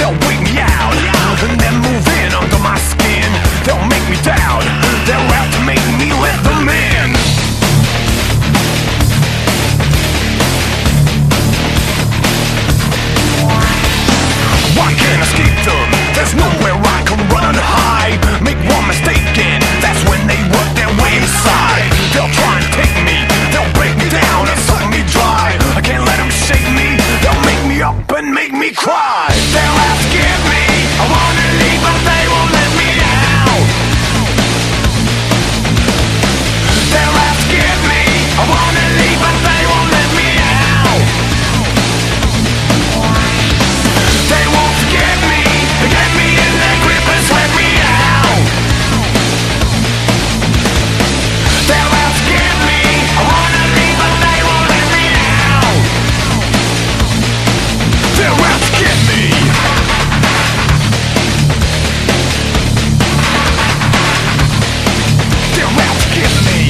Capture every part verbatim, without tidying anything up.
they'll wake me out, and then move in under my skin. They'll make me down, they'll have to make me let them in. I can't escape them, there's nowhere I can run and hide. Make one mistake and that's when they work their way inside. They'll try and take me, they'll break me down and suck me dry. I can't let them shake me, they'll make me up and make me cry. They'll ask give me, I wanna leave but they won't let me out. They'll ask give me, I wanna leave but they won't let me out. They won't forgive me, they get me in their grip and sweat me out. They'll ask give me, I wanna leave but they won't let me out. They'll ask give me. They'll ask give me.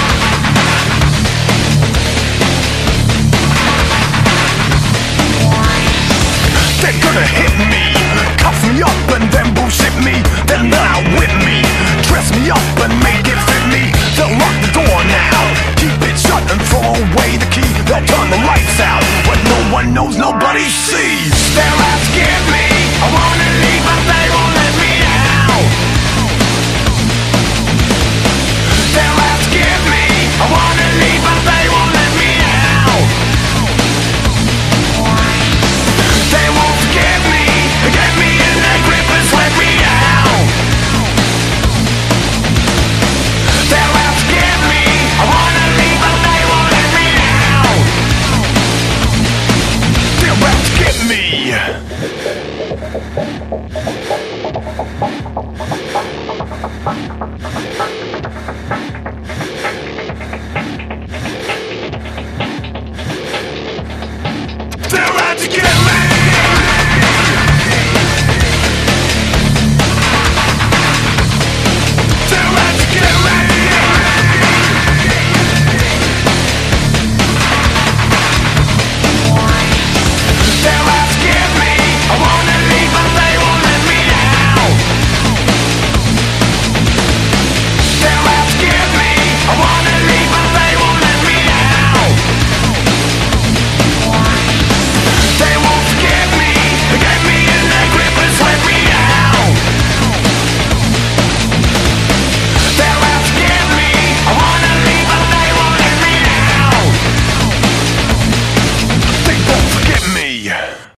They're gonna hit me, cuff me up and then bullshit me. Then they'll outwit me, dress me up and make it fit me. They'll lock the door now, keep it shut and throw away the key. They'll turn the lights out, but no one knows, nobody sees. They'll ask give me, I wanna leave but they won't let me out. They'll ask give me, I wanna leave but they won't let me out. They won't forgive me, get me in their grip and sweat me out. They'll ask give me, I wanna leave but they won't let me out. They'll ask give me.